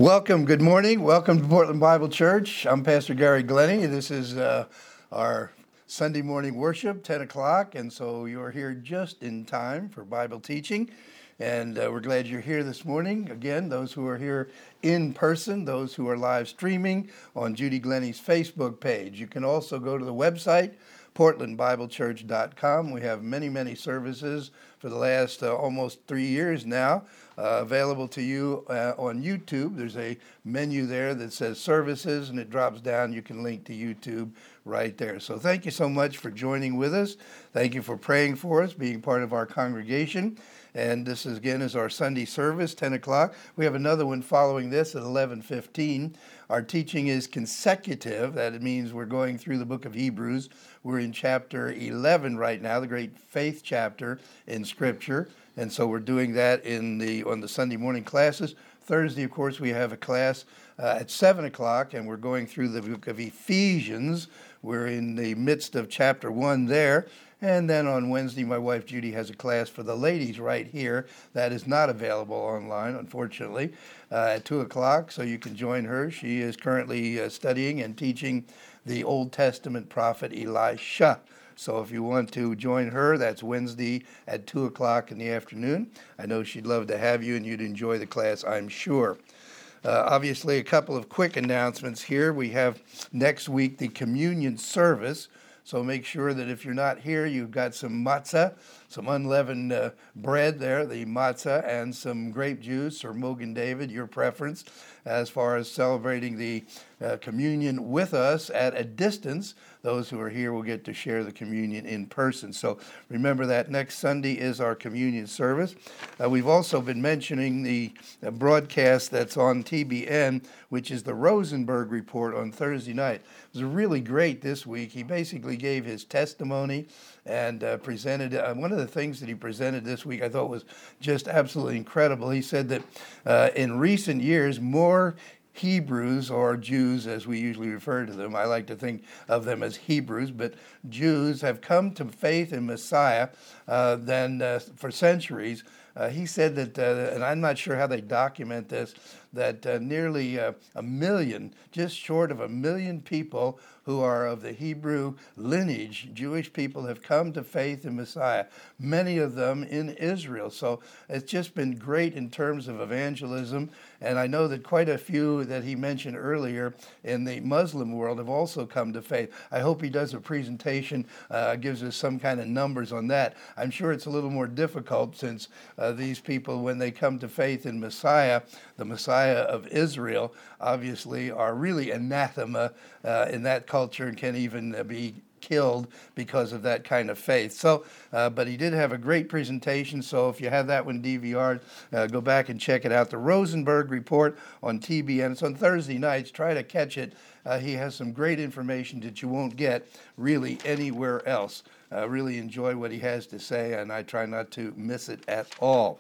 Welcome, good morning. Welcome to Portland Bible Church. I'm Pastor Gary Glennie. This is our Sunday morning worship, 10 o'clock, and so you're here just in time for Bible teaching. And we're glad you're here this morning. Again, those who are here in person, those who are live streaming on Judy Glennie's Facebook page. You can also go to the website, portlandbiblechurch.com. We have many services for the last almost 3 years now available to you on YouTube. There's a menu there that says services, and it drops down. You can link to YouTube right there. So thank you so much for joining with us. Thank you for praying for us, being part of our congregation. And this is, again, is our Sunday service, 10 o'clock. We have another one following this at 11:15. Our teaching is consecutive. That means we're going through the book of Hebrews. We're in chapter 11 right now, the great faith chapter in Scripture. And so we're doing that on the Sunday morning classes. Thursday, of course, we have a class at 7 o'clock, and we're going through the book of Ephesians. We're in the midst of chapter 1 there. And then on Wednesday, my wife Judy has a class for the ladies right here that is not available online, unfortunately, at 2 o'clock, so you can join her. She is currently studying and teaching the Old Testament prophet Elisha. So if you want to join her, that's Wednesday at 2 o'clock in the afternoon. I know she'd love to have you, and you'd enjoy the class, I'm sure. Obviously, a couple of quick announcements here. We have next week the communion service. So make sure that if you're not here, you've got some matzah, some unleavened bread there, the matzah, and some grape juice or Mogen David, your preference, as far as celebrating the communion with us at a distance. Those who are here will get to share the communion in person. So remember that next Sunday is our communion service. We've also been mentioning the broadcast that's on TBN, which is the Rosenberg Report on Thursday night. It was really great this week. He basically gave his testimony and presented. One of the things that he presented this week I thought was just absolutely incredible. He said that in recent years, more Hebrews, or Jews as we usually refer to them, I like to think of them as Hebrews, but Jews have come to faith in Messiah than for centuries. He said that, and I'm not sure how they document this, that nearly a million, just short of 1 million people who are of the Hebrew lineage, Jewish people, have come to faith in Messiah, many of them in Israel. So it's just been great in terms of evangelism. And I know that quite a few that he mentioned earlier in the Muslim world have also come to faith. I hope he does a presentation, gives us some kind of numbers on that. I'm sure it's a little more difficult since these people, when they come to faith in Messiah, the Messiah of Israel, obviously are really anathema in that culture and can even be killed because of that kind of faith. So, but he did have a great presentation, so if you have that one DVR'd, go back and check it out. The Rosenberg Report on TBN. It's on Thursday nights. Try to catch it. He has some great information that you won't get really anywhere else. Really enjoy what he has to say, and I try not to miss it at all.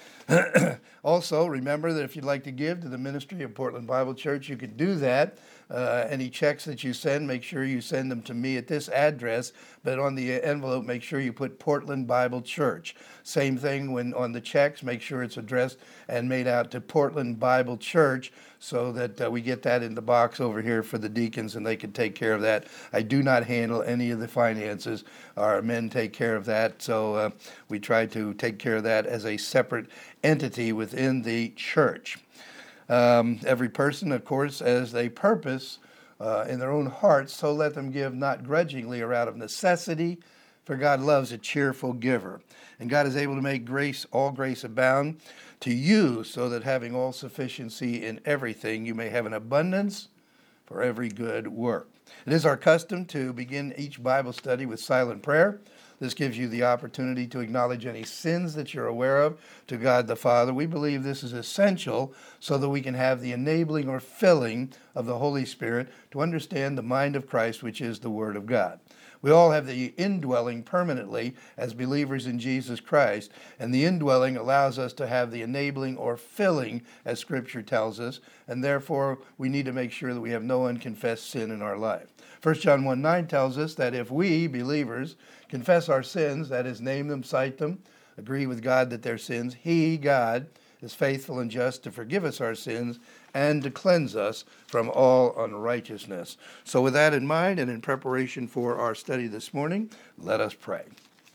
Also, remember that if you'd like to give to the ministry of Portland Bible Church, you can do that. Any checks that you send, make sure you send them to me at this address, but on the envelope, make sure you put Portland Bible Church. Same thing when on the checks, make sure it's addressed and made out to Portland Bible Church so that we get that in the box over here for the deacons and they can take care of that. I do not handle any of the finances. Our men take care of that, so we try to take care of that as a separate entity within the church. Every person, of course, as they purpose in their own hearts, so let them give not grudgingly or out of necessity, for God loves a cheerful giver. And God is able to make all grace abound to you, so that having all sufficiency in everything, you may have an abundance for every good work. It is our custom to begin each Bible study with silent prayer. This gives you the opportunity to acknowledge any sins that you're aware of to God the Father. We believe this is essential so that we can have the enabling or filling of the Holy Spirit to understand the mind of Christ, which is the Word of God. We all have the indwelling permanently as believers in Jesus Christ, and the indwelling allows us to have the enabling or filling, as Scripture tells us, and therefore we need to make sure that we have no unconfessed sin in our life. 1 John 1:9 tells us that if we, believers, confess our sins, that is, name them, cite them, agree with God that they're sins, He, God, is faithful and just to forgive us our sins and to cleanse us from all unrighteousness. So with that in mind, and in preparation for our study this morning, let us pray.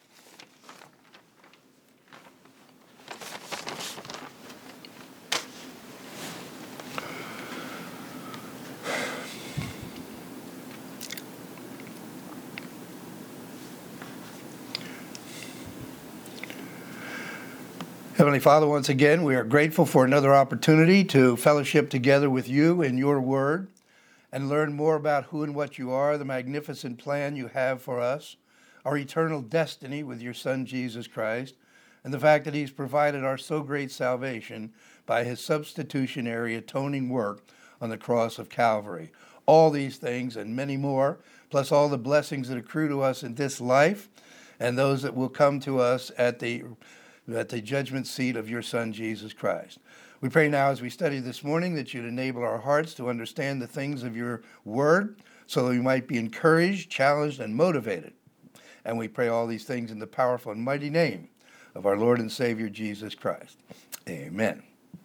Heavenly Father, once again, we are grateful for another opportunity to fellowship together with you in your word and learn more about who and what you are, the magnificent plan you have for us, our eternal destiny with your Son, Jesus Christ, and the fact that he's provided our so great salvation by his substitutionary atoning work on the cross of Calvary. All these things and many more, plus all the blessings that accrue to us in this life and those that will come to us at the judgment seat of your Son, Jesus Christ. We pray now as we study this morning that you'd enable our hearts to understand the things of your word so that we might be encouraged, challenged, and motivated. And we pray all these things in the powerful and mighty name of our Lord and Savior, Jesus Christ. Amen.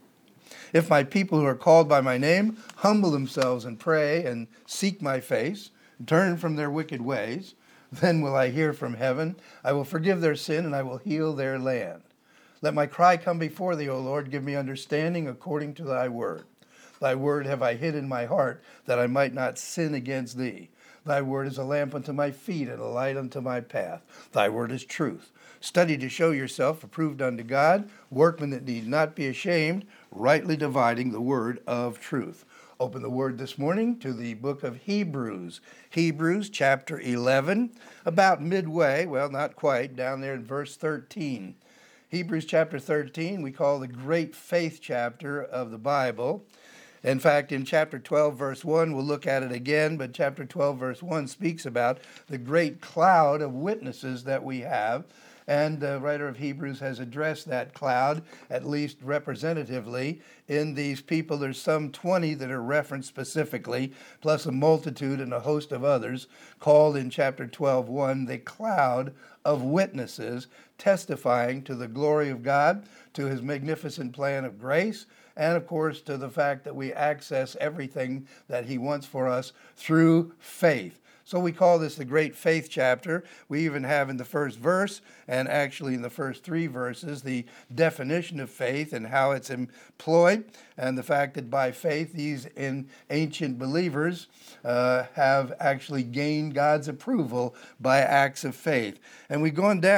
If my people who are called by my name humble themselves and pray and seek my face, and turn from their wicked ways, then will I hear from heaven. I will forgive their sin and I will heal their land. Let my cry come before thee, O Lord. Give me understanding according to thy word. Thy word have I hid in my heart, that I might not sin against thee. Thy word is a lamp unto my feet and a light unto my path. Thy word is truth. Study to show yourself approved unto God, workmen that need not be ashamed, rightly dividing the word of truth. Open the word this morning to the book of Hebrews. Hebrews chapter 11, about midway, well, not quite, down there in verse 13. Hebrews chapter 13 we call the great faith chapter of the Bible. In fact, in chapter 12, verse 1, we'll look at it again, but chapter 12, verse 1 speaks about the great cloud of witnesses that we have. And the writer of Hebrews has addressed that cloud, at least representatively, in these people. There's some 20 that are referenced specifically, plus a multitude and a host of others, called in chapter 12:1 the cloud of witnesses, testifying to the glory of God, to his magnificent plan of grace, and of course to the fact that we access everything that he wants for us through faith. So we call this the great faith chapter. We even have in the first verse, and actually in the first 3 verses, the definition of faith and how it's employed, and the fact that by faith these ancient believers have actually gained God's approval by acts of faith. And we're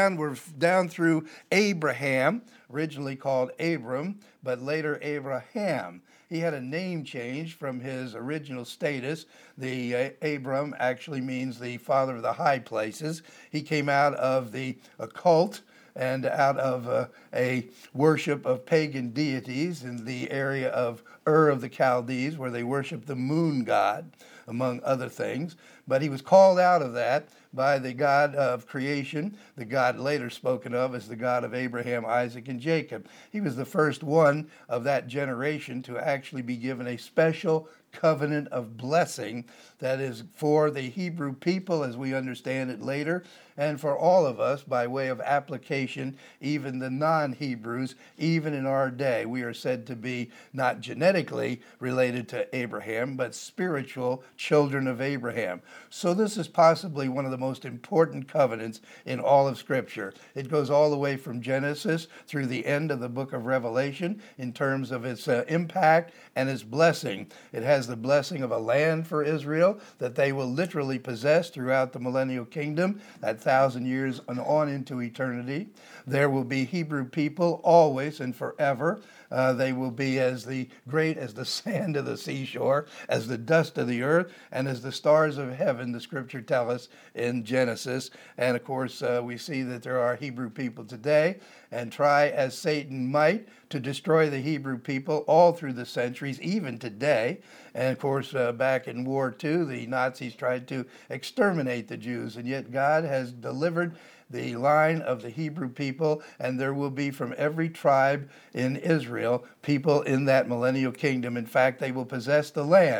down through Abraham, originally called Abram, but later Abraham. He had a name change from his original status. The Abram actually means the father of the high places. He came out of the occult and out of a worship of pagan deities in the area of Ur of the Chaldees, where they worship the moon god, among other things. But he was called out of that by the God of creation, the God later spoken of as the God of Abraham, Isaac, and Jacob. He was the first one of that generation to actually be given a special covenant of blessing that is for the Hebrew people as we understand it later, and for all of us by way of application, even the non-Hebrews, even in our day. We are said to be not genetically related to Abraham, but spiritual children of Abraham. So this is possibly one of the most important covenants in all of Scripture. It goes all the way from Genesis through the end of the book of Revelation in terms of its impact and its blessing. It has the blessing of a land for Israel that they will literally possess throughout the millennial kingdom, that 1,000 years and on into eternity. There will be Hebrew people always and forever. They will be as great as the sand of the seashore, as the dust of the earth, and as the stars of heaven, the Scripture tells us in Genesis. And of course, we see that there are Hebrew people today, and try as Satan might to destroy the Hebrew people all through the centuries, even today. And of course, back in War II, the Nazis tried to exterminate the Jews, and yet God has delivered the line of the Hebrew people, and there will be from every tribe in Israel people in that millennial kingdom. In fact, they will possess the land.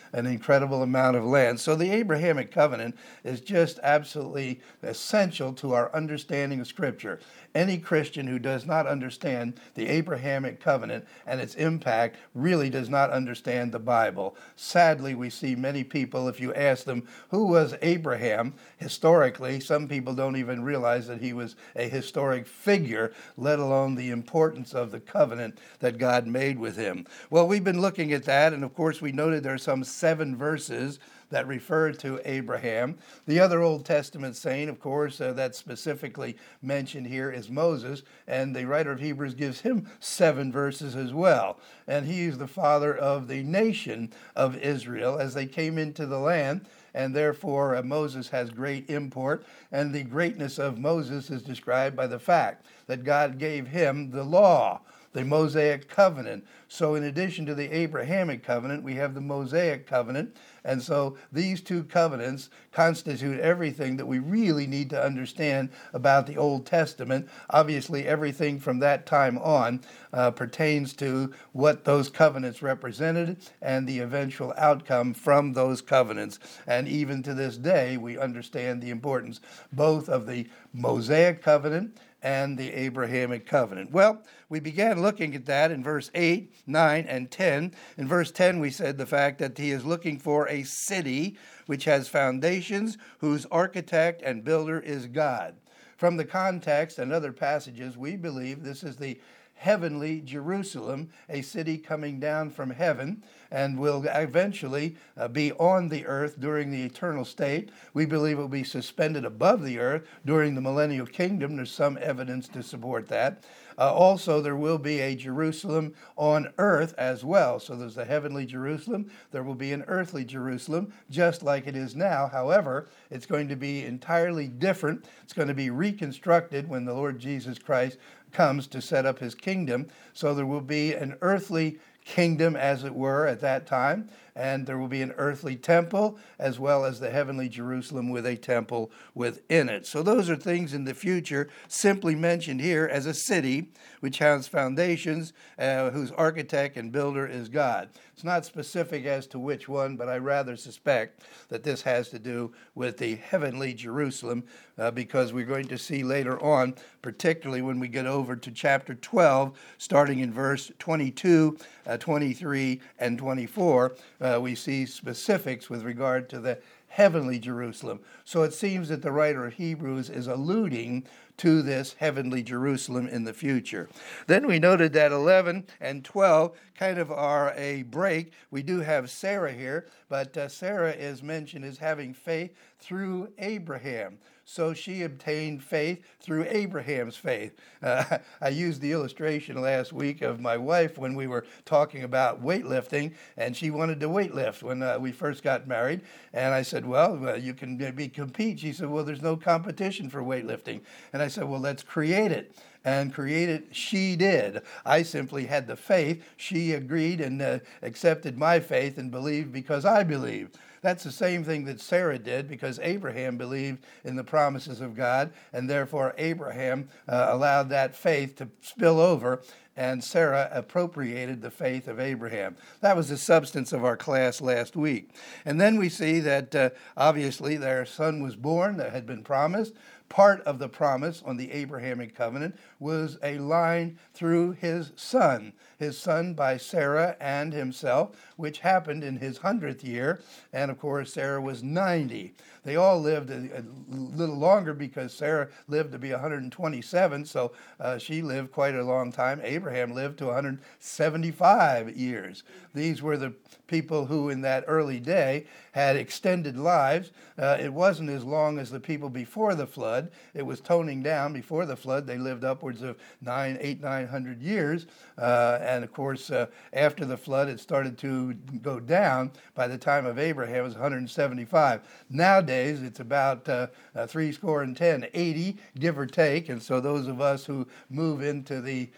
an incredible amount of land. So the Abrahamic covenant is just absolutely essential to our understanding of Scripture. Any Christian who does not understand the Abrahamic covenant and its impact really does not understand the Bible. Sadly, we see many people, if you ask them, who was Abraham historically, some people don't even realize that he was a historic figure, let alone the importance of the covenant that God made with him. Well, we've been looking at that, and of course we noted there are some 7 verses that refer to Abraham. The other Old Testament saint, of course, that's specifically mentioned here is Moses, and the writer of Hebrews gives him 7 verses as well. And he is the father of the nation of Israel as they came into the land, and therefore Moses has great import, and the greatness of Moses is described by the fact that God gave him the law, the Mosaic covenant. So in addition to the Abrahamic covenant, we have the Mosaic covenant. And so these 2 covenants constitute everything that we really need to understand about the Old Testament. Obviously, everything from that time on pertains to what those covenants represented and the eventual outcome from those covenants. And even to this day, we understand the importance both of the Mosaic covenant and the Abrahamic covenant. Well, we began looking at that in verse 8, 9, and 10. In verse 10, we said the fact that he is looking for a city which has foundations, whose architect and builder is God. From the context and other passages, we believe this is the heavenly Jerusalem, a city coming down from heaven and will eventually be on the earth during the eternal state. We believe it will be suspended above the earth during the millennial kingdom. There's some evidence to support that. Also, there will be a Jerusalem on earth as well. So there's a heavenly Jerusalem. There will be an earthly Jerusalem, just like it is now. However, it's going to be entirely different. It's going to be reconstructed when the Lord Jesus Christ comes to set up his kingdom. So there will be an earthly kingdom, as it were, at that time, and there will be an earthly temple as well as the heavenly Jerusalem with a temple within it. So those are things in the future simply mentioned here as a city which has foundations, whose architect and builder is God. It's not specific as to which one, but I rather suspect that this has to do with the heavenly Jerusalem, because we're going to see later on, particularly when we get over to chapter 12, starting in verse 22, 23, and 24, we see specifics with regard to the heavenly Jerusalem. So it seems that the writer of Hebrews is alluding to this heavenly Jerusalem in the future. Then we noted that 11 and 12 kind of are a break. We do have Sarah here, but Sarah is mentioned as having faith through Abraham. So she obtained faith through Abraham's faith. I used the illustration last week of my wife when we were talking about weightlifting, and she wanted to weightlift when we first got married. And I said, well, you can maybe compete. She said, well, there's no competition for weightlifting. And I said, well, let's create it. And create it she did. I simply had the faith. She agreed and accepted my faith and believed because I believed. That's the same thing that Sarah did, because Abraham believed in the promises of God, and therefore Abraham allowed that faith to spill over, and Sarah appropriated the faith of Abraham. That was the substance of our class last week. And then we see that obviously their son was born that had been promised. Part of the promise on the Abrahamic covenant was a line through his son by Sarah and himself, which happened in his 100th year. And of course, Sarah was 90. They all lived a little longer because Sarah lived to be 127, so she lived quite a long time. Abraham lived to 175 years. These were the people who in that early day had extended lives. It wasn't as long as the people before the flood. It was toning down. Before the flood, they lived upwards of 900 years. And of course, after the flood, it started to go down. By the time of Abraham, it was 175. Nowadays, it's about 80, give or take. And so those of us who move into the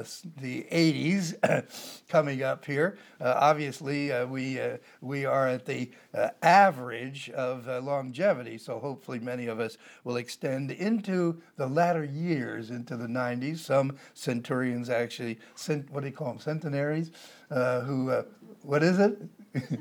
80s coming up here, obviously we are at the average of longevity. So hopefully many of us will extend into the latter years, into the 90s. Some centurions actually, what do you call them, centenaries, what is it?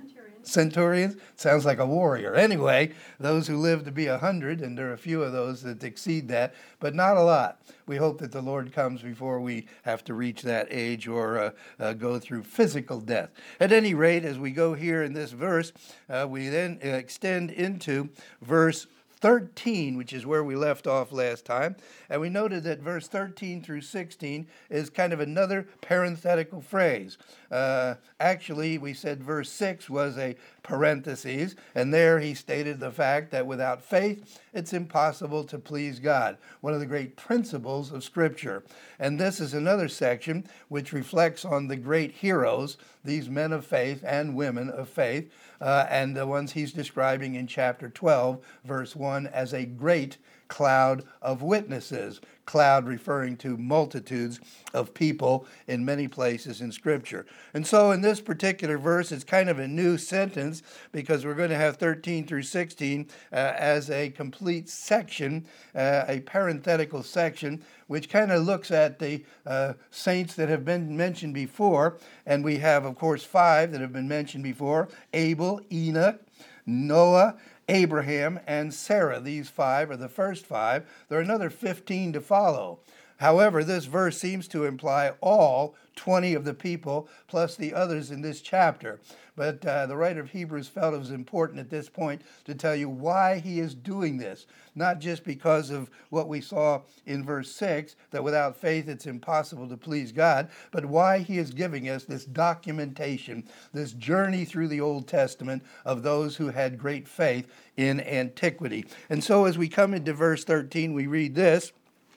Centurions sounds like a warrior. Anyway, those who live to be 100, and there are a few of those that exceed that, but not a lot. We hope that the Lord comes before we have to reach that age or go through physical death. At any rate, as we go here in this verse, we then extend into verse 13, which is where we left off last time. And we noted that verse 13 through 16 is kind of another parenthetical phrase. Actually, we said verse 6 was a parenthesis, and there he stated the fact that without faith, it's impossible to please God, one of the great principles of Scripture. And this is another section which reflects on the great heroes, these men of faith and women of faith, and the ones he's describing in chapter 12, verse 1, as a great cloud of witnesses. Cloud referring to multitudes of people in many places in Scripture. And so in this particular verse, it's kind of a new sentence because we're going to have 13 through 16 as a complete section, a parenthetical section, which kind of looks at the saints that have been mentioned before. And we have, of course, 5 that have been mentioned before: Abel, Enoch, Noah, Abraham, and Sarah. These 5 are the first 5. There are another 15 to follow. However, this verse seems to imply all 20 of the people plus the others in this chapter. But the writer of Hebrews felt it was important at this point to tell you why he is doing this. Not just because of what we saw in verse 6, that without faith it's impossible to please God, but why he is giving us this documentation, this journey through the Old Testament of those who had great faith in antiquity. And so as we come into verse 13, we read this: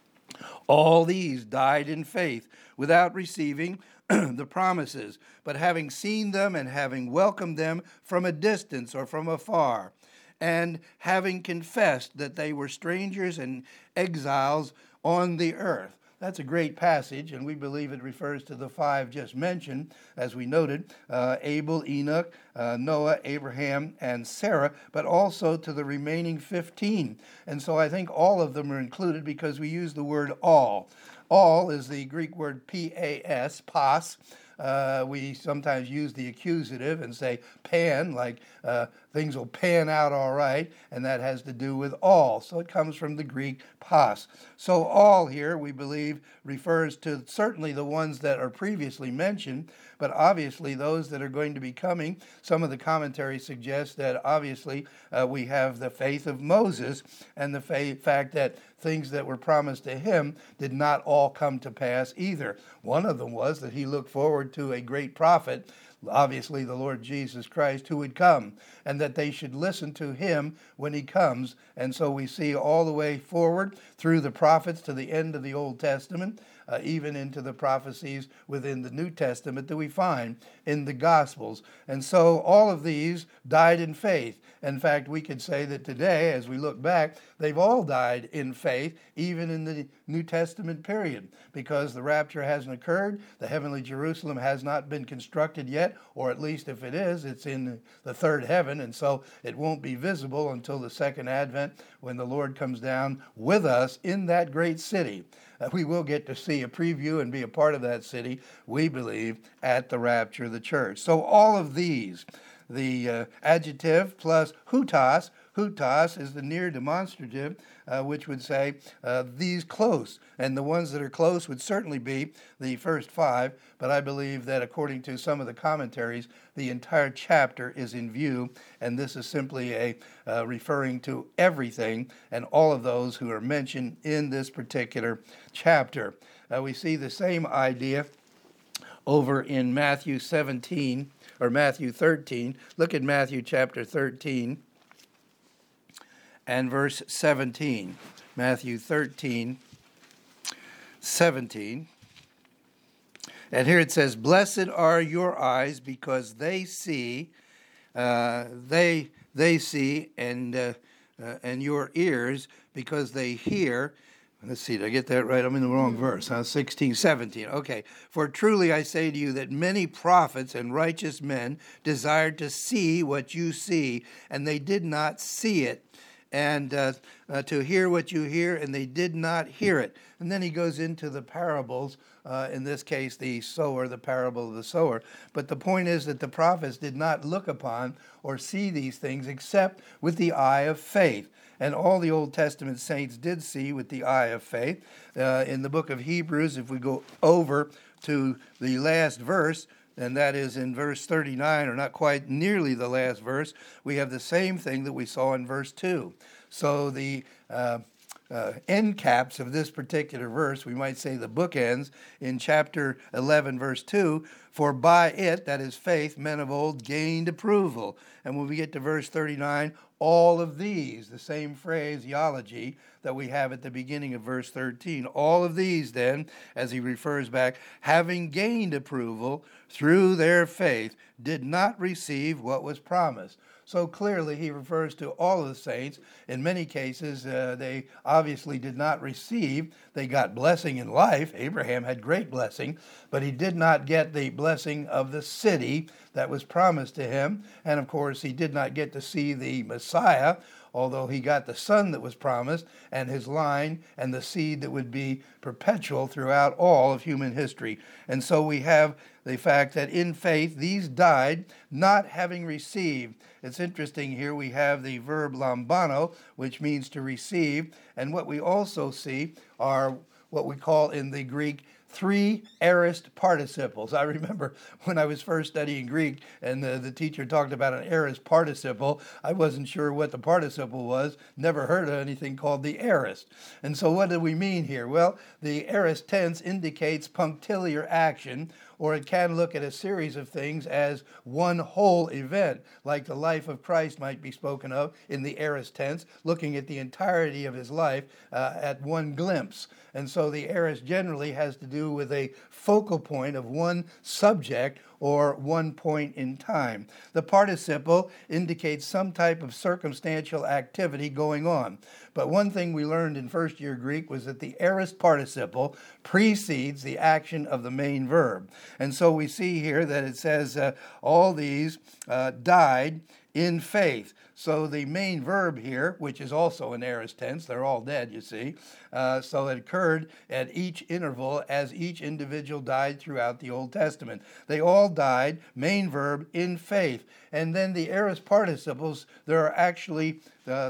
all these died in faith without receiving the promises, but having seen them and having welcomed them from a distance or from afar, and having confessed that they were strangers and exiles on the earth. That's a great passage, and we believe it refers to the 5 just mentioned, as we noted, Abel, Enoch, Noah, Abraham, and Sarah, but also to the remaining 15. And so I think all of them are included because we use the word all. All is the Greek word pas, pas. We sometimes use the accusative and say pan, like things will pan out all right, and that has to do with all. So it comes from the Greek pas. So all here, we believe, refers to certainly the ones that are previously mentioned, but obviously those that are going to be coming. Some of the commentaries suggest that obviously we have the faith of Moses and the fact that things that were promised to him did not all come to pass either. One of them was that he looked forward to a great prophet, obviously the Lord Jesus Christ, who would come, and that they should listen to him when he comes. And so we see all the way forward through the prophets to the end of the Old Testament, even into the prophecies within the New Testament that we find in the Gospels. And so all of these died in faith. In fact, we could say that today, as we look back, they've all died in faith, even in the New Testament period, because the rapture hasn't occurred, the heavenly Jerusalem has not been constructed yet, or at least if it is, it's in the third heaven, and so it won't be visible until the second advent when the Lord comes down with us in that great city. We will get to see a preview and be a part of that city, we believe, at the rapture of the church. So all of these, the adjective plus hutas. Hutas is the near demonstrative, which would say these close. And the ones that are close would certainly be the first 5. But I believe that according to some of the commentaries, the entire chapter is in view. And this is simply a referring to everything and all of those who are mentioned in this particular chapter. We see the same idea over in Matthew 17 or Matthew 13. Look at Matthew chapter 13 and verse 17. Matthew 13, 17. And here it says, "Blessed are your eyes because they see, they see, and your ears because they hear." Let's see, did I get that right? I'm in the wrong verse, 16, 17. Okay. "For truly I say to you that many prophets and righteous men desired to see what you see, and they did not see it, and to hear what you hear, and they did not hear it. And then he goes into the parables, in this case, the sower, the parable of the sower. But the point is that the prophets did not look upon or see these things except with the eye of faith. And all the Old Testament saints did see with the eye of faith. In the book of Hebrews, if we go over to the last verse, and that is in verse 39, or not quite nearly the last verse, we have the same thing that we saw in verse 2. So the end caps of this particular verse, we might say the bookends, in chapter 11, verse 2, for by it, that is faith, men of old gained approval. And when we get to verse 39, all of these, the same phraseology that we have at the beginning of verse 13, all of these then, as he refers back, having gained approval through their faith, did not receive what was promised. So clearly he refers to all of the saints. In many cases, they obviously did not receive. They got blessing in life. Abraham had great blessing, but he did not get the blessing of the city that was promised to him. And of course, he did not get to see the Messiah, although he got the son that was promised and his line and the seed that would be perpetual throughout all of human history. And so we have the fact that in faith these died not having received. It's interesting here we have the verb lambano, which means to receive, and what we also see are what we call in the Greek three aorist participles. I remember when I was first studying Greek and the teacher talked about an aorist participle, I wasn't sure what the participle was, never heard of anything called the aorist. And so what do we mean here? Well, the aorist tense indicates punctiliar action, or it can look at a series of things as one whole event, like the life of Christ might be spoken of in the aorist tense, looking at the entirety of his life at one glimpse. And so the aorist generally has to do with a focal point of one subject or one point in time. The participle indicates some type of circumstantial activity going on. But one thing we learned in first year Greek was that the aorist participle precedes the action of the main verb. And so we see here that it says all these died in faith. So the main verb here, which is also an aorist tense, they're all dead, you see. So it occurred at each interval as each individual died throughout the Old Testament. They all died, main verb, in faith. And then the aorist participles, there are actually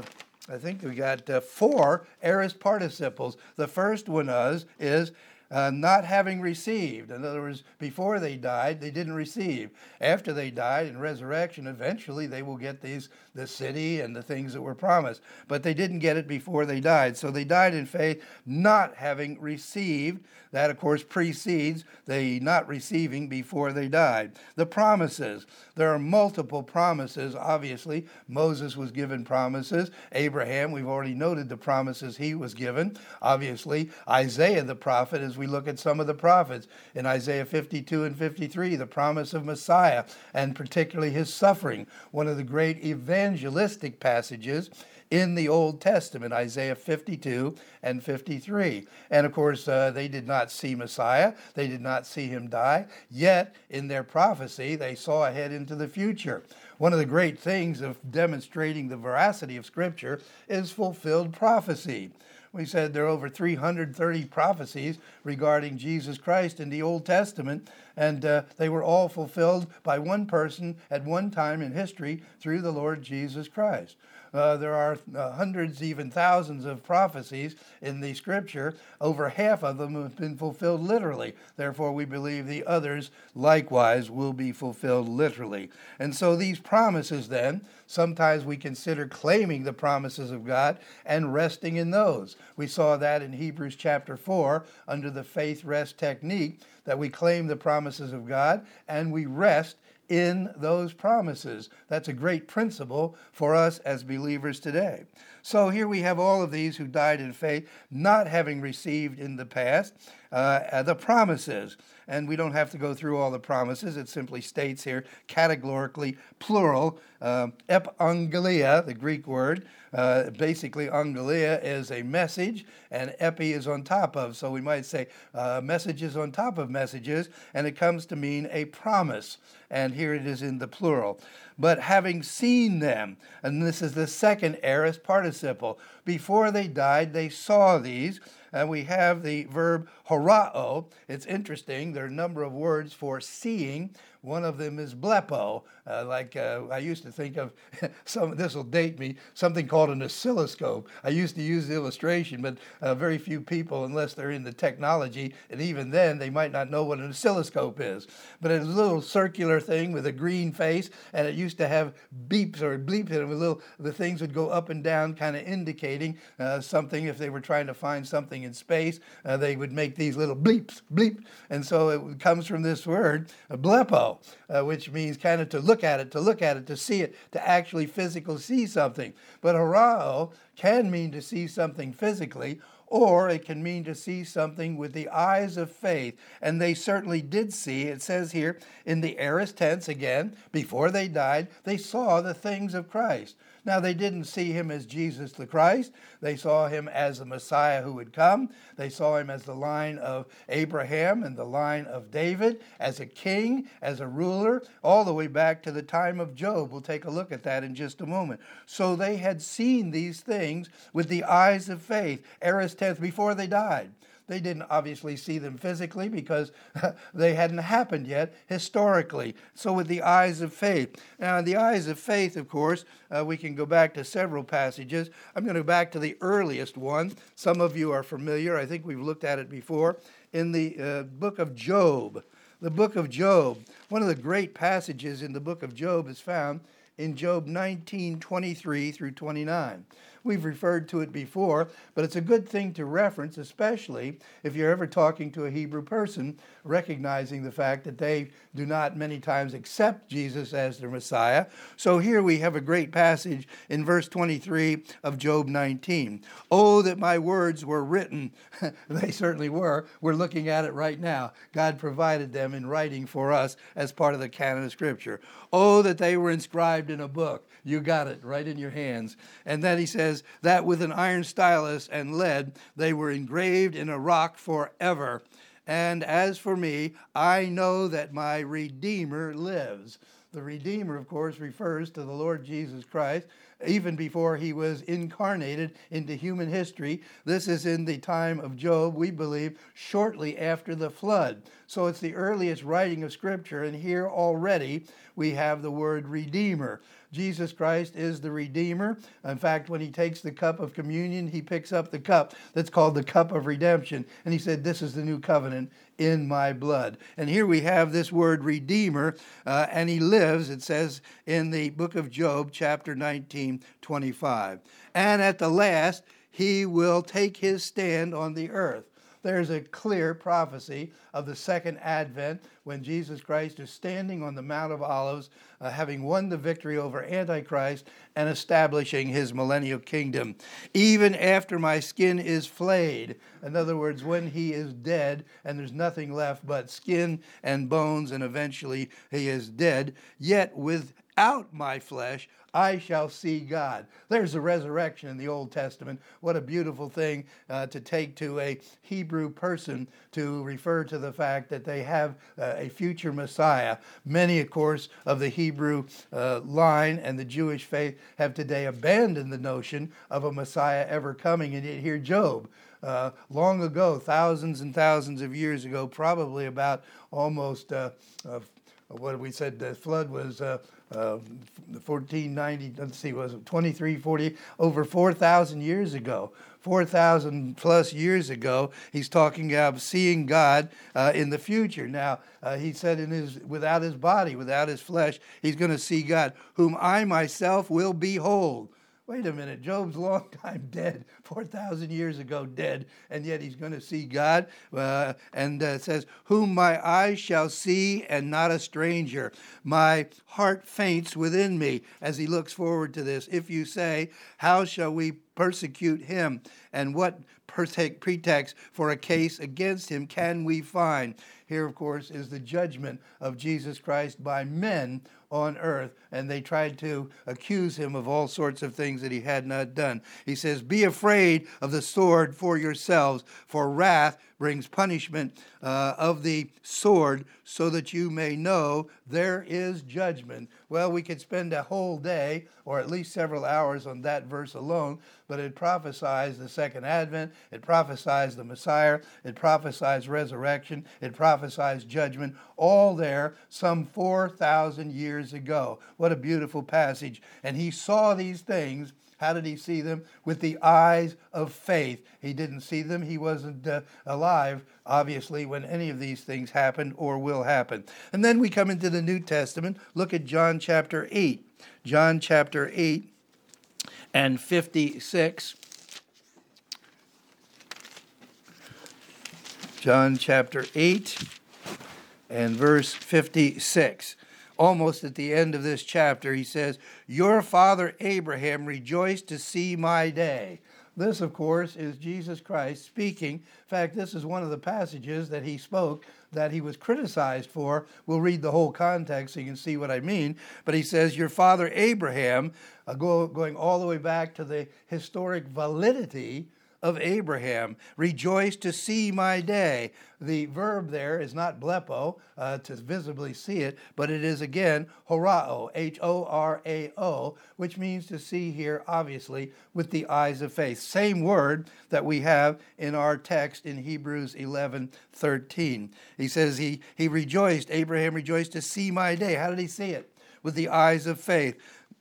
I think we got four aorist participles. The first one is not having received. In other words, before they died, they didn't receive. After they died in resurrection, eventually they will get the city and the things that were promised. But they didn't get it before they died. So they died in faith, not having received. That, of course, precedes the not receiving before they died. The promises. There are multiple promises, obviously. Moses was given promises. Abraham, we've already noted the promises he was given. Obviously, Isaiah the prophet, as we look at some of the prophets. In Isaiah 52 and 53, the promise of Messiah, and particularly his suffering. One of the great evangelistic passages in the Old Testament, Isaiah 52 and 53. And of course, they did not see Messiah. They did not see him die. Yet, in their prophecy, they saw ahead into the future. One of the great things of demonstrating the veracity of Scripture is fulfilled prophecy. We said there are over 330 prophecies regarding Jesus Christ in the Old Testament, and they were all fulfilled by one person at one time in history through the Lord Jesus Christ. There are hundreds, even thousands of prophecies in the Scripture. Over half of them have been fulfilled literally. Therefore, we believe the others likewise will be fulfilled literally. And so these promises then, sometimes we consider claiming the promises of God and resting in those. We saw that in Hebrews chapter 4 under the faith rest technique, that we claim the promises of God and we rest in those promises. That's a great principle for us as believers today. So here we have all of these who died in faith, not having received in the past the promises. And we don't have to go through all the promises. It simply states here categorically plural, epangelia, the Greek word. Basically, angelia is a message, and epi is on top of. So we might say messages on top of messages, and it comes to mean a promise. And here it is in the plural. But having seen them, and this is the second aorist participle, participle. Before they died, they saw these. And we have the verb horao. It's interesting. There are a number of words for seeing. One of them is blepo. I used to think of this will date me, something called an oscilloscope. I used to use the illustration, but very few people, unless they're in the technology, and even then they might not know what an oscilloscope is. But it's a little circular thing with a green face, and it used to have beeps or bleeps in it. The things would go up and down, kind of indicating something. If they were trying to find something in space, they would make these little bleeps, bleep. And so it comes from this word, blepo, which means kind of to look at it, to see it, to actually physically see something. But horao can mean to see something physically, or it can mean to see something with the eyes of faith. And they certainly did see. It says here in the aorist tense again, before they died, they saw the things of Christ. Now, they didn't see him as Jesus the Christ. They saw him as the Messiah who would come. They saw him as the line of Abraham and the line of David, as a king, as a ruler, all the way back to the time of Job. We'll take a look at that in just a moment. So they had seen these things with the eyes of faith, aorist tense, before they died. They didn't obviously see them physically because they hadn't happened yet historically. So with the eyes of faith. Now, the eyes of faith, of course, we can go back to several passages. I'm going to go back to the earliest one. Some of you are familiar. I think we've looked at it before. In the book of Job. The book of Job. One of the great passages in the book of Job is found in Job 19:23 through 29. We've referred to it before, but it's a good thing to reference, especially if you're ever talking to a Hebrew person, recognizing the fact that they do not many times accept Jesus as their Messiah. So here we have a great passage in verse 23 of Job 19. Oh, that my words were written. They certainly were. We're looking at it right now. God provided them in writing for us as part of the canon of Scripture. Oh, that they were inscribed in a book. You got it right in your hands. And then he says that with an iron stylus and lead, they were engraved in a rock forever. And as for me, I know that my Redeemer lives. The Redeemer, of course, refers to the Lord Jesus Christ, even before he was incarnated into human history. This is in the time of Job, we believe, shortly after the flood. So it's the earliest writing of Scripture, and here already we have the word Redeemer. Jesus Christ is the Redeemer. In fact, when he takes the cup of communion, he picks up the cup that's called the cup of redemption. And he said, this is the new covenant in my blood. And here we have this word Redeemer, and he lives, it says in the book of Job, chapter 19:25. And at the last, he will take his stand on the earth. There's a clear prophecy of the second advent when Jesus Christ is standing on the Mount of Olives, having won the victory over Antichrist and establishing his millennial kingdom. Even after my skin is flayed, in other words, when he is dead and there's nothing left but skin and bones, and eventually he is dead, yet without my flesh I shall see God. There's the resurrection in the Old Testament. What a beautiful thing to take to a Hebrew person to refer to the fact that they have a future Messiah. Many, of course, of the Hebrew line and the Jewish faith have today abandoned the notion of a Messiah ever coming. And yet here Job, long ago, thousands and thousands of years ago, probably about almost, what we said, the flood was 1490, let's see, was it 2340, over 4,000 years ago. 4,000 plus years ago, he's talking about seeing God in the future. Now, he said without his body, without his flesh, he's going to see God, whom I myself will behold. Wait a minute, Job's long time dead, 4,000 years ago dead, and yet he's going to see God. And it says, whom my eyes shall see and not a stranger. My heart faints within me as he looks forward to this. If you say, how shall we persecute him? And what pretext for a case against him can we find? Here, of course, is the judgment of Jesus Christ by men on earth, and they tried to accuse him of all sorts of things that he had not done. He says, be afraid of the sword for yourselves, for wrath brings punishment of the sword, so that you may know there is judgment. Well, we could spend a whole day, or at least several hours, on that verse alone, but it prophesies the second advent, it prophesies the Messiah, it prophesies resurrection, it prophesies judgment, all there some 4,000 years ago. What a beautiful passage. And he saw these things. How did he see them? With the eyes of faith. He didn't see them. He wasn't alive, obviously, when any of these things happened or will happen. And then we come into the New Testament. Look at John chapter 8. John chapter 8 and 56. John chapter 8 and verse 56. Almost at the end of this chapter, he says, "Your father Abraham rejoiced to see my day." This, of course, is Jesus Christ speaking. In fact, this is one of the passages that he spoke that he was criticized for. We'll read the whole context so you can see what I mean. But he says, your father Abraham, going all the way back to the historic validity of Abraham, rejoiced to see my day. The verb there is not blepo, to visibly see it, but it is again horao, Horao, which means to see here, obviously, with the eyes of faith. Same word that we have in our text in Hebrews 11:13. He says he rejoiced, Abraham rejoiced to see my day. How did he see it? With the eyes of faith.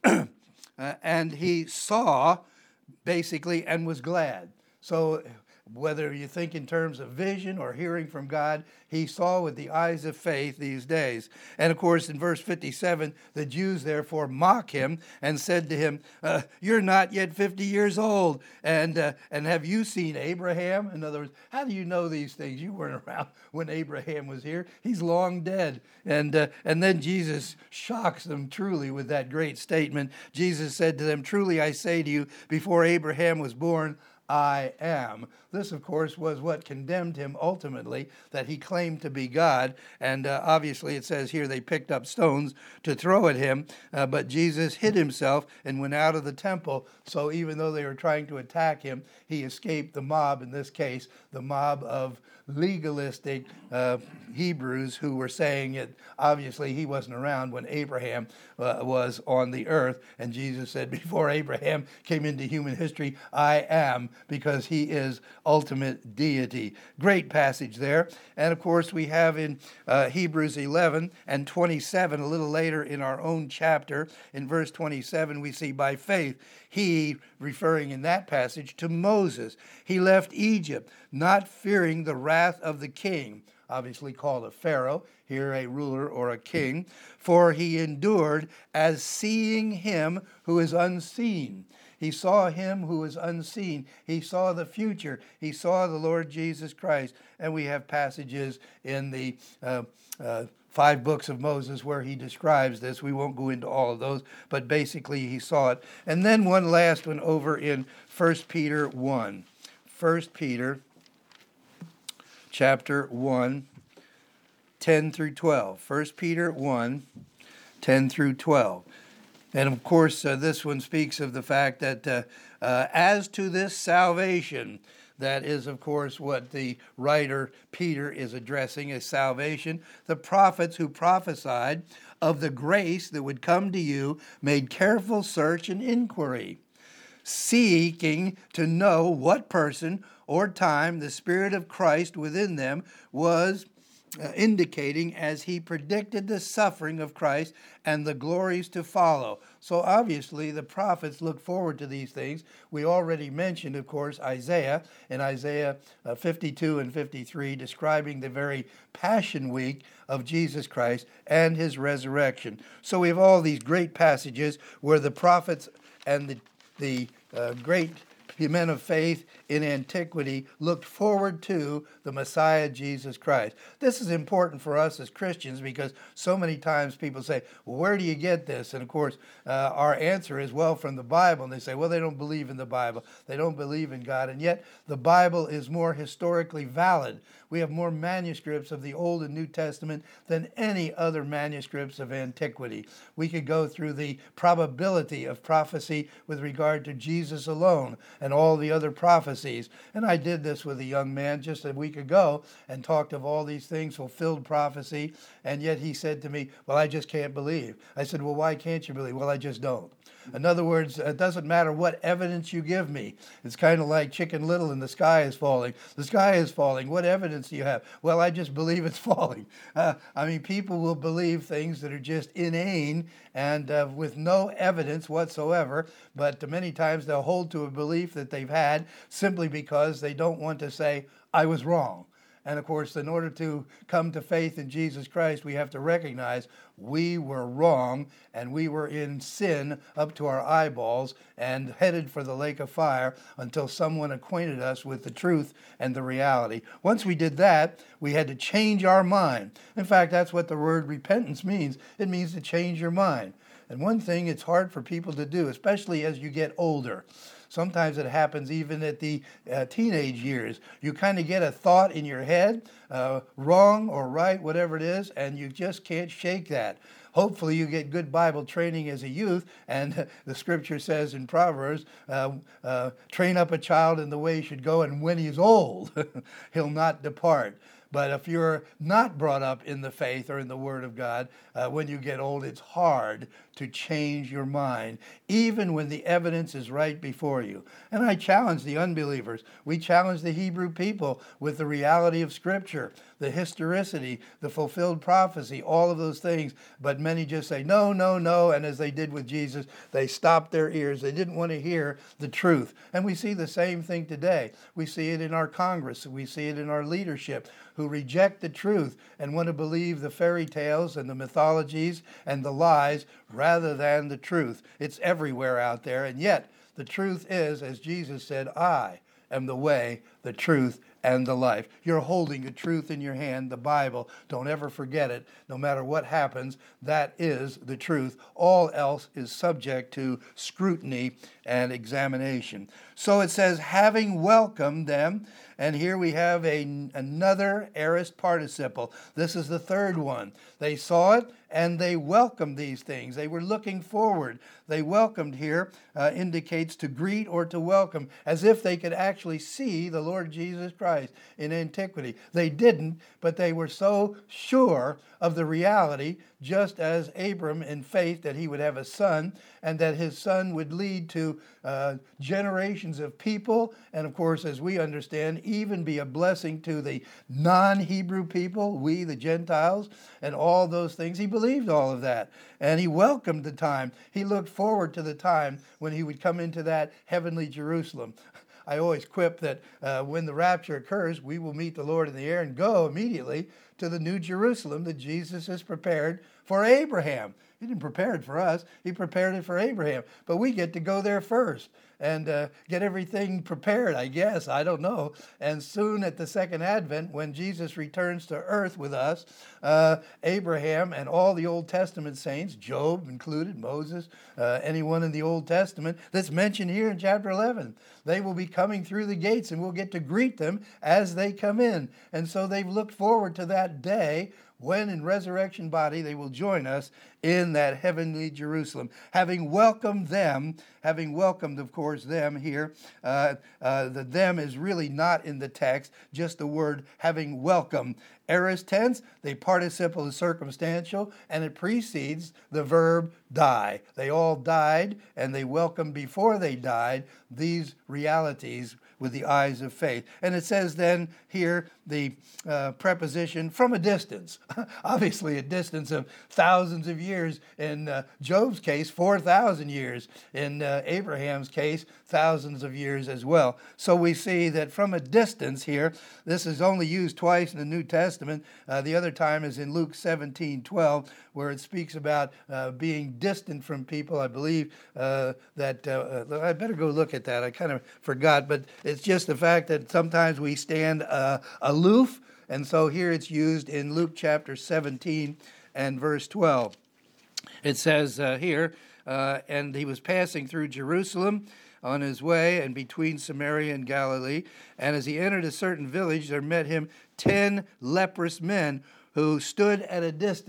And he saw, basically, and was glad. So whether you think in terms of vision or hearing from God, he saw with the eyes of faith these days. And of course, in verse 57, the Jews therefore mock him and said to him, "You're not yet 50 years old, and have you seen Abraham?" In other words, how do you know these things? You weren't around when Abraham was here. He's long dead. And then Jesus shocks them truly with that great statement. Jesus said to them, "Truly I say to you, before Abraham was born, I am." This, of course, was what condemned him ultimately, that he claimed to be God. And obviously it says here they picked up stones to throw at him, but Jesus hid himself and went out of the temple. So even though they were trying to attack him, he escaped the mob, in this case, the mob of legalistic Hebrews who were saying it. Obviously, he wasn't around when Abraham was on the earth. And Jesus said, before Abraham came into human history, I am, because he is ultimate deity. Great passage there. And of course, we have in Hebrews 11 and 27, a little later in our own chapter, in verse 27, we see by faith, he, referring in that passage to Moses, he left Egypt, not fearing the wrath of the king, obviously called a Pharaoh, here a ruler or a king, for he endured as seeing him who is unseen. He saw him who is unseen. He saw the future. He saw the Lord Jesus Christ. And we have passages in the 5 books of Moses where he describes this. We won't go into all of those, but basically he saw it. And then one last one over in 1 Peter 1. 1 Peter chapter 1, 10 through 12. 1 Peter 1, 10 through 12. And of course, this one speaks of the fact that as to this salvation, that is, of course, what the writer Peter is addressing as salvation. The prophets who prophesied of the grace that would come to you made careful search and inquiry, seeking to know what person or time the Spirit of Christ within them was indicating as he predicted the suffering of Christ and the glories to follow. So obviously the prophets look forward to these things. We already mentioned, of course, Isaiah in Isaiah 52 and 53, describing the very Passion Week of Jesus Christ and his resurrection. So we have all these great passages where the prophets and the great men of faith in antiquity looked forward to the Messiah, Jesus Christ. This is important for us as Christians because so many times people say, well, where do you get this? And of course, our answer is, well, from the Bible. And they say, well, they don't believe in the Bible. They don't believe in God. And yet the Bible is more historically valid. We have more manuscripts of the Old and New Testament than any other manuscripts of antiquity. We could go through the probability of prophecy with regard to Jesus alone. And and all the other prophecies. And I did this with a young man just a week ago and talked of all these things, fulfilled prophecy, and yet he said to me, well, I just can't believe. I said, well, why can't you believe? Well, I just don't. In other words, it doesn't matter what evidence you give me. It's kind of like Chicken Little and the sky is falling. The sky is falling. What evidence do you have? Well, I just believe it's falling. People will believe things that are just inane and with no evidence whatsoever, but many times they'll hold to a belief that they've had simply because they don't want to say, I was wrong. And of course, in order to come to faith in Jesus Christ, we have to recognize we were wrong and we were in sin up to our eyeballs and headed for the lake of fire until someone acquainted us with the truth and the reality. Once we did that, we had to change our mind. In fact, that's what the word repentance means. It means to change your mind. And one thing it's hard for people to do, especially as you get older. Sometimes it happens even at the teenage years. You kind of get a thought in your head, wrong or right, whatever it is, and you just can't shake that. Hopefully you get good Bible training as a youth, and the scripture says in Proverbs, train up a child in the way he should go, and when he's old, he'll not depart. But if you're not brought up in the faith or in the Word of God, when you get old, it's hard to change your mind, even when the evidence is right before you. And I challenge the unbelievers. We challenge the Hebrew people with the reality of Scripture, the historicity, the fulfilled prophecy, all of those things. But many just say, no, no, no. And as they did with Jesus, they stopped their ears. They didn't want to hear the truth. And we see the same thing today. We see it in our Congress. We see it in our leadership, who reject the truth and want to believe the fairy tales and the mythologies and the lies rather than the truth. It's everywhere out there. And yet the truth is, as Jesus said, I am the way, the truth, and the life. You're holding the truth in your hand, the Bible. Don't ever forget it. No matter what happens, that is the truth. All else is subject to scrutiny and examination. So it says, having welcomed them, and here we have another aorist participle. This is the third one. They saw it and they welcomed these things. They were looking forward. They welcomed here indicates to greet or to welcome, as if they could actually see the Lord Jesus Christ in antiquity. They didn't, but they were so sure of the reality, just as Abram in faith, that he would have a son and that his son would lead to generations of people. And of course, as we understand, even be a blessing to the non-Hebrew people, we, the Gentiles, and all those things. He believed all of that. And he welcomed the time. He looked forward to the time when he would come into that heavenly Jerusalem. I always quip that when the rapture occurs, we will meet the Lord in the air and go immediately to the new Jerusalem that Jesus has prepared for Abraham. He didn't prepare it for us. He prepared it for Abraham. But we get to go there first and get everything prepared, I guess. I don't know. And soon at the second advent, when Jesus returns to earth with us, Abraham and all the Old Testament saints, Job included, Moses, anyone in the Old Testament that's mentioned here in chapter 11, they will be coming through the gates and we'll get to greet them as they come in. And so they've looked forward to that day when in resurrection body they will join us in that heavenly Jerusalem. Having welcomed them, of course, them here, the them is really not in the text, just the word having welcomed. Aorist tense, the participle is circumstantial, and it precedes the verb die. They all died, and they welcomed before they died these realities with the eyes of faith. And it says then here the preposition from a distance. Obviously a distance of thousands of years. In Job's case, 4,000 years. In Abraham's case, thousands of years as well. So we see that from a distance here, this is only used twice in the New Testament. The other time is in Luke 17:12, where it speaks about being distant from people. I believe I better go look at that. I kind of forgot, but it's just the fact that sometimes we stand aloof, and so here it's used in Luke chapter 17 and verse 12. It says here, and he was passing through Jerusalem on his way and between Samaria and Galilee, and as he entered a certain village, there met him 10 leprous men who stood at a distance.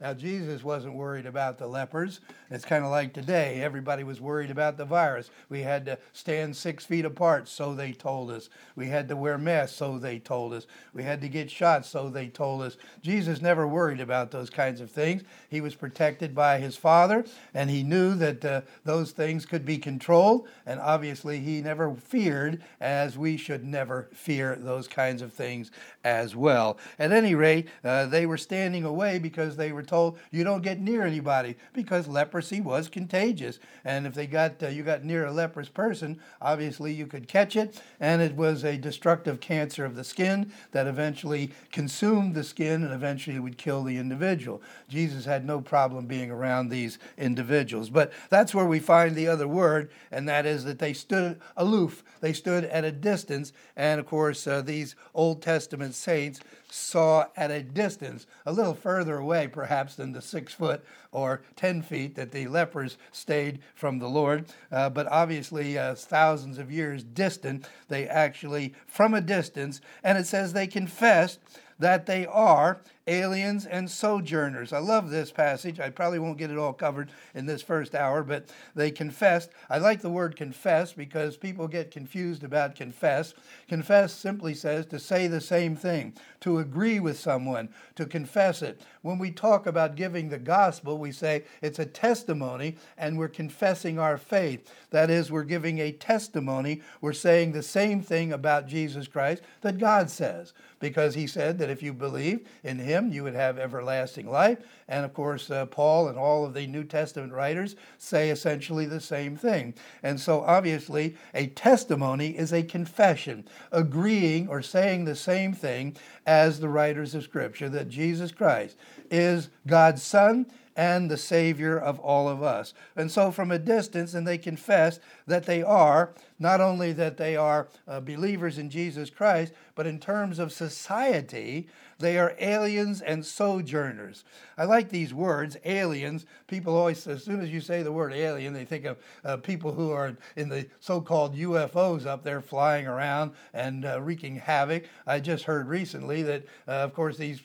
Now, Jesus wasn't worried about the lepers. It's kind of like today. Everybody was worried about the virus. We had to stand 6 feet apart, so they told us. We had to wear masks, so they told us. We had to get shots, so they told us. Jesus never worried about those kinds of things. He was protected by his Father, and he knew that those things could be controlled, and obviously he never feared, as we should never fear those kinds of things as well. At any rate, they were standing away because they were told, you don't get near anybody, because leprosy was contagious. And if you got near a leprous person, obviously you could catch it, and it was a destructive cancer of the skin that eventually consumed the skin and eventually would kill the individual. Jesus had no problem being around these individuals. But that's where we find the other word, and that is that they stood aloof. They stood at a distance, and of course these Old Testament saints saw at a distance, a little further away perhaps than the 6 foot or 10 feet that the lepers stayed from the Lord, but obviously thousands of years distant, they actually, from a distance, and it says they confessed that they are aliens and sojourners. I love this passage. I probably won't get it all covered in this first hour, but they confessed. I like the word confess because people get confused about confess. Confess simply says to say the same thing, to agree with someone, to confess it. When we talk about giving the gospel, we say it's a testimony and we're confessing our faith. That is, we're giving a testimony. We're saying the same thing about Jesus Christ that God says, because he said that if you believe in him, you would have everlasting life. And of course, Paul and all of the New Testament writers say essentially the same thing. And so obviously, a testimony is a confession, agreeing or saying the same thing as the writers of Scripture, that Jesus Christ is God's Son and the Savior of all of us. And so from a distance, and they confess that they are, not only that they are believers in Jesus Christ, but in terms of society, they are aliens and sojourners. I like these words, aliens. People always, as soon as you say the word alien, they think of people who are in the so-called UFOs up there flying around and wreaking havoc. I just heard recently that, of course, these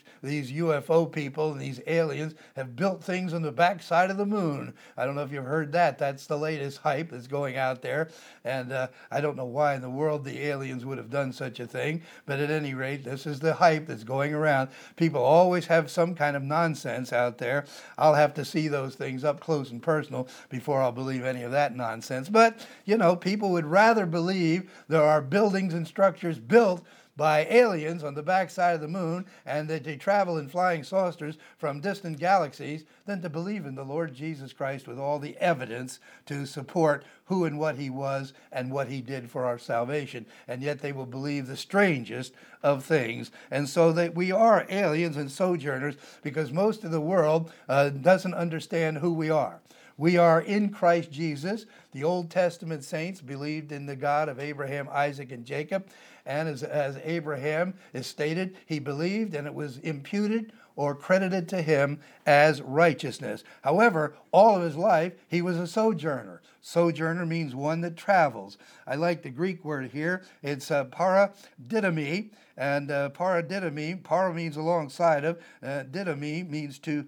UFO people and these aliens have built things on the backside of the moon. I don't know if you've heard that. That's the latest hype that's going out there. And I don't know why in the world the aliens would have done such a thing. But at any rate, this is the hype that's going around. People always have some kind of nonsense out there. I'll have to see those things up close and personal before I'll believe any of that nonsense. But, people would rather believe there are buildings and structures built by aliens on the backside of the moon and that they travel in flying saucers from distant galaxies than to believe in the Lord Jesus Christ with all the evidence to support who and what he was and what he did for our salvation. And yet they will believe the strangest of things. And so that we are aliens and sojourners because most of the world doesn't understand who we are. We are in Christ Jesus. The Old Testament saints believed in the God of Abraham, Isaac, and Jacob. And as Abraham is stated, he believed and it was imputed or credited to him as righteousness. However, all of his life, he was a sojourner. Sojourner means one that travels. I like the Greek word here. It's paradidomi. And paradidomi, para means alongside of, didomi means to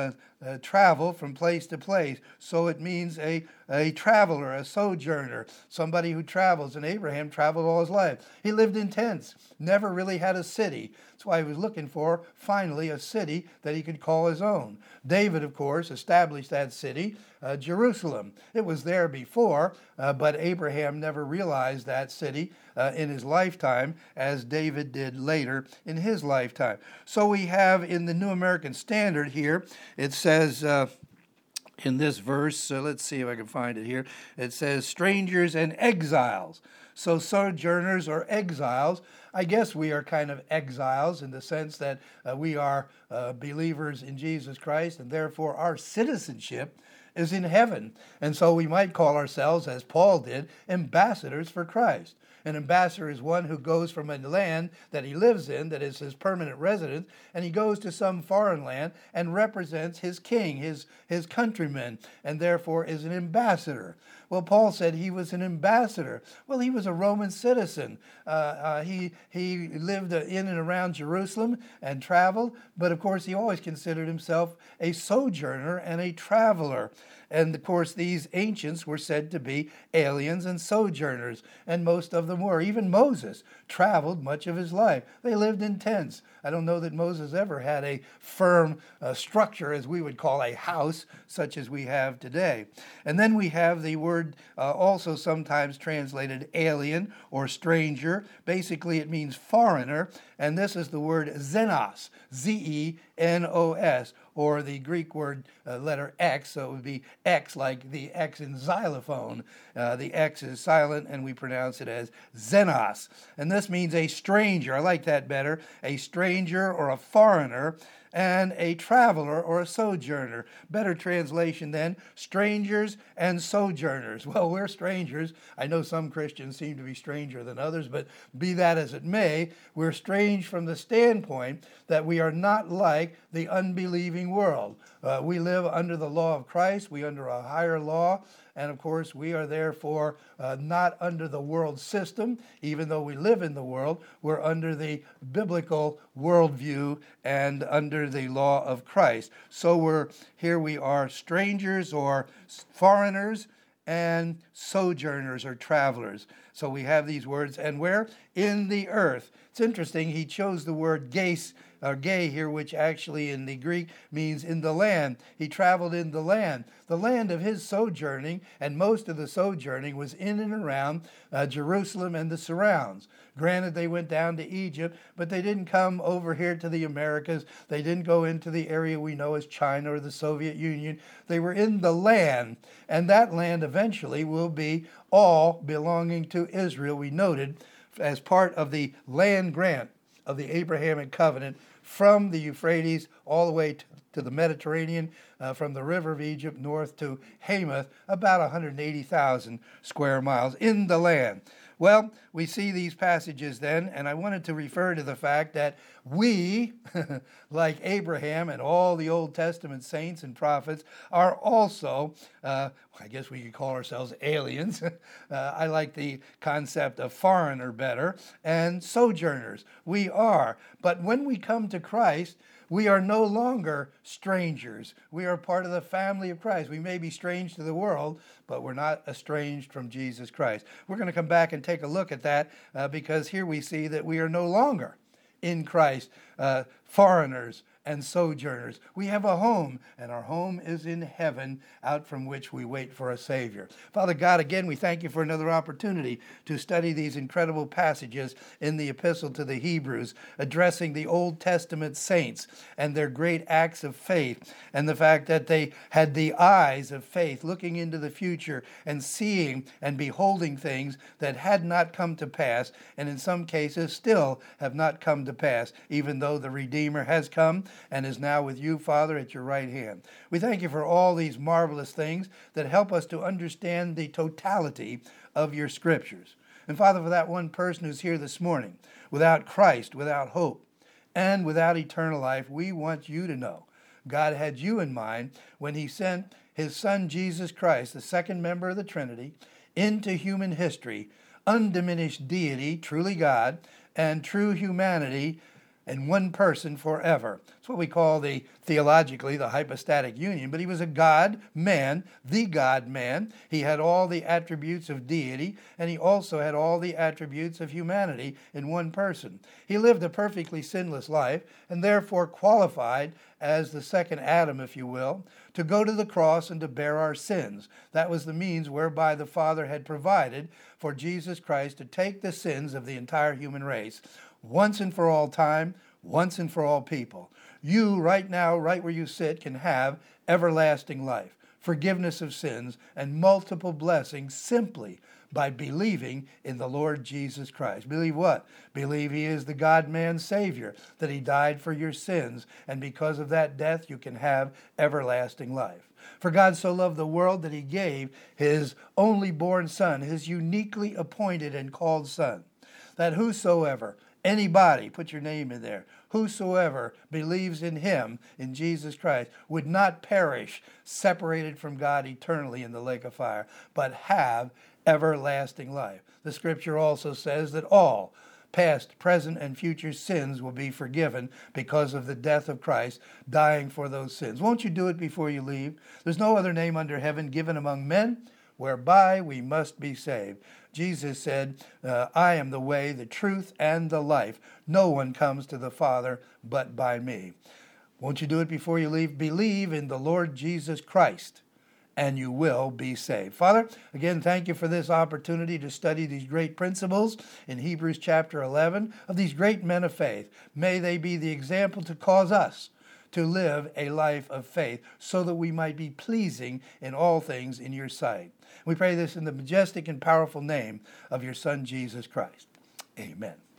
travel from place to place. So it means a traveler, a sojourner, somebody who travels. And Abraham traveled all his life. He lived in tents, never really had a city. That's why he was looking for, finally, a city that he could call his own. David, of course, established that city, Jerusalem. It was there before, but Abraham never realized that city in his lifetime, as David did later in his lifetime. So we have in the New American Standard here, it says in this verse, let's see if I can find it here, it says strangers and exiles. So sojourners or exiles, I guess we are kind of exiles in the sense that we are believers in Jesus Christ, and therefore our citizenship is in heaven. And so we might call ourselves, as Paul did, ambassadors for Christ. An ambassador is one who goes from a land that he lives in, that is his permanent residence, and he goes to some foreign land and represents his king, his countrymen, and therefore is an ambassador. Well, Paul said he was an ambassador. Well, he was a Roman citizen. He lived in and around Jerusalem and traveled, but of course he always considered himself a sojourner and a traveler. And of course, these ancients were said to be aliens and sojourners, and most of them were. Even Moses traveled much of his life. They lived in tents. I don't know that Moses ever had a firm structure, as we would call a house, such as we have today. And then we have the word also sometimes translated alien or stranger. Basically, it means foreigner, and this is the word xenos, Z-E-N-O-S, or the Greek word letter X, so it would be X like the X in xylophone. The X is silent, and we pronounce it as xenos. And this means a stranger. I like that better. A stranger or a foreigner, and a traveler or a sojourner. Better translation then, strangers and sojourners. Well, we're strangers. I know some Christians seem to be stranger than others, but be that as it may, we're strange from the standpoint that we are not like the unbelieving world. We live under the law of Christ. We under a higher law. And of course, we are therefore not under the world system. Even though we live in the world, we're under the biblical worldview and under the law of Christ. So we are strangers or foreigners and sojourners or travelers. So we have these words, and where? In the earth. It's interesting, he chose the word geis, or gay here, which actually in the Greek means in the land. He traveled in the land of his sojourning, and most of the sojourning was in and around Jerusalem and the surrounds. Granted, they went down to Egypt, but they didn't come over here to the Americas. They didn't go into the area we know as China or the Soviet Union. They were in the land, and that land eventually will be all belonging to Israel. We noted as part of the land grant of the Abrahamic covenant from the Euphrates all the way to the Mediterranean, from the river of Egypt north to Hamath, about 180,000 square miles in the land. Well, we see these passages then, and I wanted to refer to the fact that we, like Abraham and all the Old Testament saints and prophets, are also, I guess we could call ourselves aliens. I like the concept of foreigner better, and sojourners. We are. But when we come to Christ, we are no longer strangers. We are part of the family of Christ. We may be strange to the world, but we're not estranged from Jesus Christ. We're going to come back and take a look at that because here we see that we are no longer in Christ foreigners and sojourners. We have a home, and our home is in heaven, out from which we wait for a Savior. Father God, again, we thank you for another opportunity to study these incredible passages in the Epistle to the Hebrews, addressing the Old Testament saints and their great acts of faith, and the fact that they had the eyes of faith looking into the future and seeing and beholding things that had not come to pass, and in some cases still have not come to pass, even though the Redeemer has come and is now with you, Father, at your right hand. We thank you for all these marvelous things that help us to understand the totality of your scriptures. And Father, for that one person who's here this morning, without Christ, without hope, and without eternal life, we want you to know God had you in mind when he sent his Son, Jesus Christ, the second member of the Trinity, into human history, undiminished deity, truly God, and true humanity, and one person forever. It's what we call theologically the hypostatic union, but he was a God-man, the God-man. He had all the attributes of deity, and he also had all the attributes of humanity in one person. He lived a perfectly sinless life, and therefore qualified as the second Adam, if you will, to go to the cross and to bear our sins. That was the means whereby the Father had provided for Jesus Christ to take the sins of the entire human race, once and for all time, once and for all people. You, right now, right where you sit, can have everlasting life, forgiveness of sins, and multiple blessings simply by believing in the Lord Jesus Christ. Believe what? Believe he is the God-man Savior, that he died for your sins, and because of that death you can have everlasting life. For God so loved the world that he gave his only born Son, his uniquely appointed and called Son, that whosoever Anybody, put your name in there, whosoever believes in him, in Jesus Christ, would not perish, separated from God eternally in the lake of fire, but have everlasting life. The scripture also says that all past, present, and future sins will be forgiven because of the death of Christ, dying for those sins. Won't you do it before you leave? There's no other name under heaven given among men whereby we must be saved. Jesus said, I am the way, the truth, and the life. No one comes to the Father but by me. Won't you do it before you leave? Believe in the Lord Jesus Christ, and you will be saved. Father, again, thank you for this opportunity to study these great principles in Hebrews chapter 11 of these great men of faith. May they be the example to cause us to live a life of faith so that we might be pleasing in all things in your sight. We pray this in the majestic and powerful name of your Son, Jesus Christ. Amen.